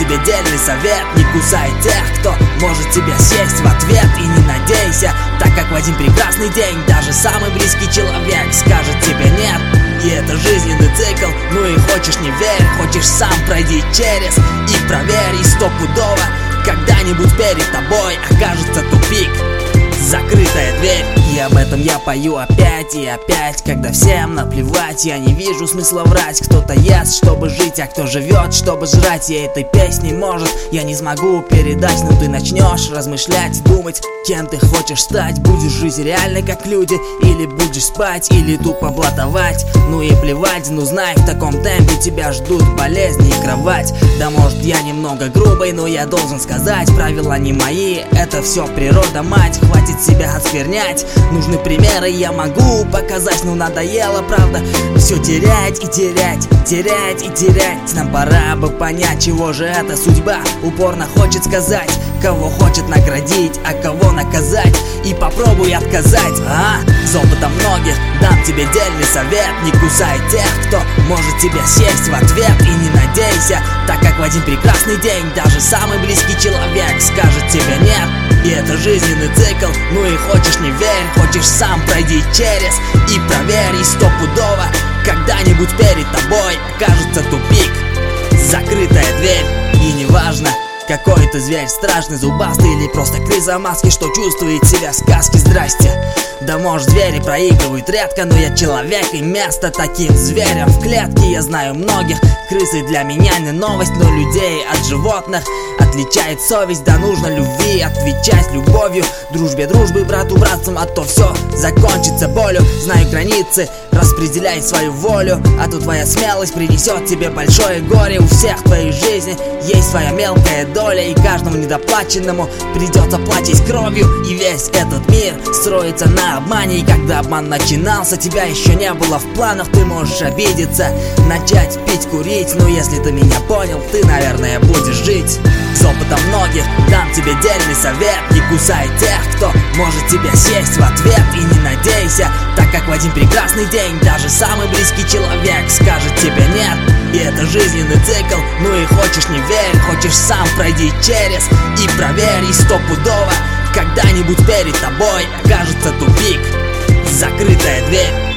тебе дельный совет: не кусай тех, кто может тебя съесть в ответ. И не надейся, так как в один прекрасный день даже самый близкий человек скажет тебе нет. И это жизненный цикл, ну и хочешь не верь, хочешь сам пройди через и проверь. И стопудово когда-нибудь перед тобой окажется тупик, закрытая дверь. И об этом я пою опять и опять, когда всем наплевать. Я не вижу смысла врать. Кто-то ест, чтобы жить, а кто живет, чтобы жрать. И этой песни, может, я не смогу передать, но ты начнешь размышлять, думать, кем ты хочешь стать. Будешь жить реально как люди, или будешь спать, или тупо блатовать. Ну и плевать, ну знай, в таком темпе тебя ждут болезни и кровать. Да может я немного грубый, но я должен сказать: правила не мои, это все природа, мать. Хватит себя осквернять, нужны примеры, я могу показать. Но надоело, правда, все терять и терять, терять и терять. Нам пора бы понять, чего же эта судьба упорно хочет сказать. Кого хочет наградить, а кого наказать. И попробуй отказать, с опытом многих дам тебе дельный совет: не кусай тех, кто может тебя съесть в ответ. И не надейся, так как в один прекрасный день даже самый близкий человек скажет тебе нет. И это жизненный цикл, ну и хочешь не верь, хочешь сам пройди через и проверь. И стопудово когда-нибудь перед тобой окажется тупик, закрытая дверь. И неважно, какой ты зверь, страшный, зубастый или просто крыса маски, что чувствует себя в сказке. Здрасте. Да может звери проигрывают редко, но я человек и место таким зверям в клетке. Я знаю многих, крысы для меня не новость, но людей от животных отличает совесть. Да нужно любви отвечать любовью, дружбе дружбы, брату братцам, а то все закончится болью. Знаю границы, распределяй свою волю, а то твоя смелость принесет тебе большое горе. У всех в твоей жизни есть своя мелкая доля, и каждому недоплаченному придется платить кровью. И весь этот мир строится на обмане, и когда обман начинался, тебя еще не было в планах. Ты можешь обидеться, начать пить, курить, но если ты меня понял, ты, наверное, будешь жить. С опытом многих дам тебе дельный совет: не кусай тех, кто может тебя съесть в ответ. И не надейся, так как в один прекрасный день даже самый близкий человек скажет тебе нет. И это жизненный цикл, ну и хочешь не верь, хочешь сам пройди через и проверь. И стопудово когда-нибудь перед тобой окажется тупик, закрытая дверь.